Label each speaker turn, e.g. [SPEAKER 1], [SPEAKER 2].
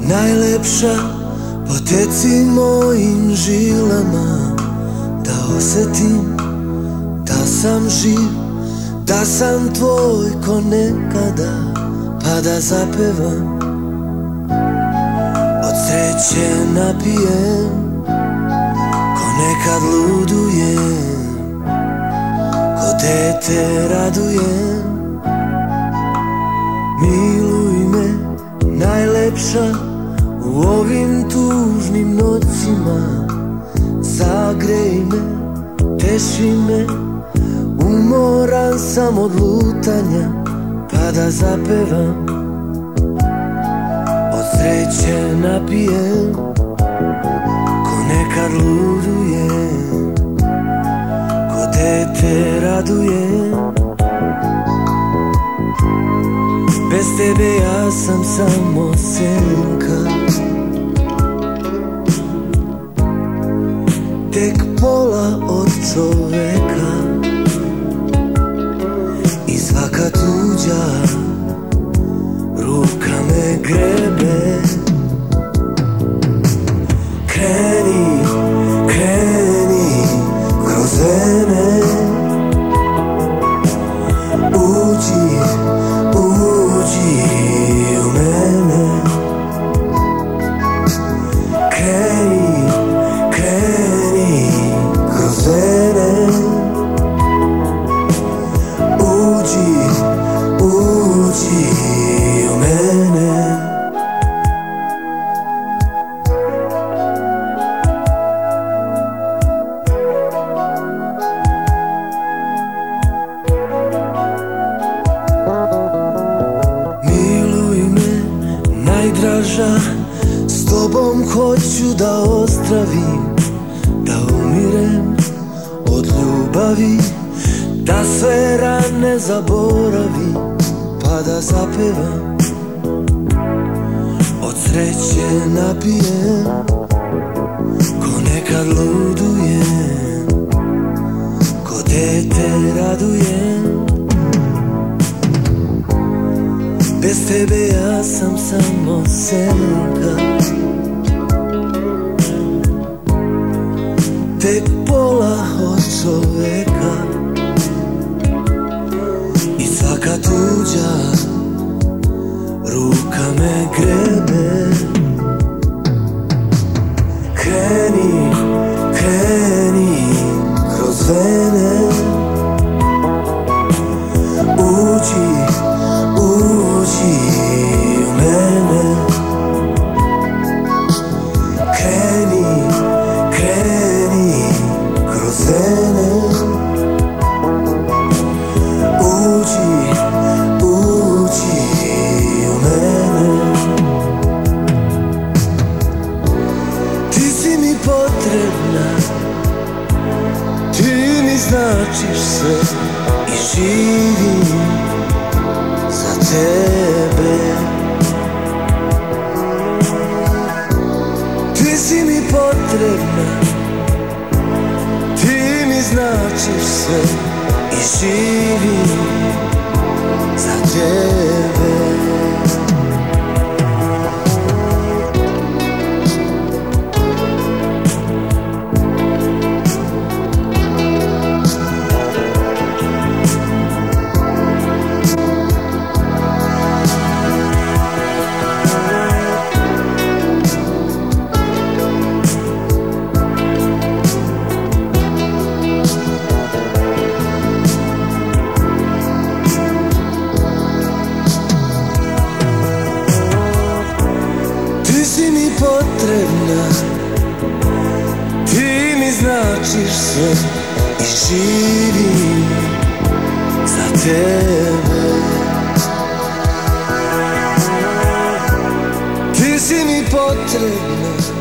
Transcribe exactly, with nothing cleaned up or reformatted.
[SPEAKER 1] najlepša, poteci mojim žilama, da osetim da sam živ, da sam tvoj ko nekada, pa da zapevam, od sreće napijem, ko nekad ludujem, ko dete radujem. Miluj me, najlepša, u ovim tužnim noćima, zagrej me, teši me, umoran sam od lutanja, pa da zapevam, od sreće napijem, ko nekad ludujem, ko dete radujem. Bez tebe ja sam samo senka, tek pola od čoveka, i svaka tuđa ruka me grebe. Kreni, kreni kroz vene, uđi, uđi u mene. Kreni, kreni kroz vene, uđi, uđi u mene. Miluj me, najdraža, s tobom hoću da ozdravim, da umirem od ljubavi, da sve rane zaboravim, pa da zapevam, od sreće napijem, ko nekad ludujem, ko dete radujem. Bez tebe ja sam samo senka, tek pola od čoveka, i svaka tuđa ruka me grebe. Kreni, kreni kroz vene, uđi, uđi u mene. Kreni, kreni kroz vene, uđi, uđi u mene. Ti si mi potrebna, ti mi značiš sve, i živim za tebe. Ti si mi potrebna, ti mi značiš sve, i živim za tebe. Potrebna, ti mi značiš sve, i živim za tebe. Ti si mi potrebna,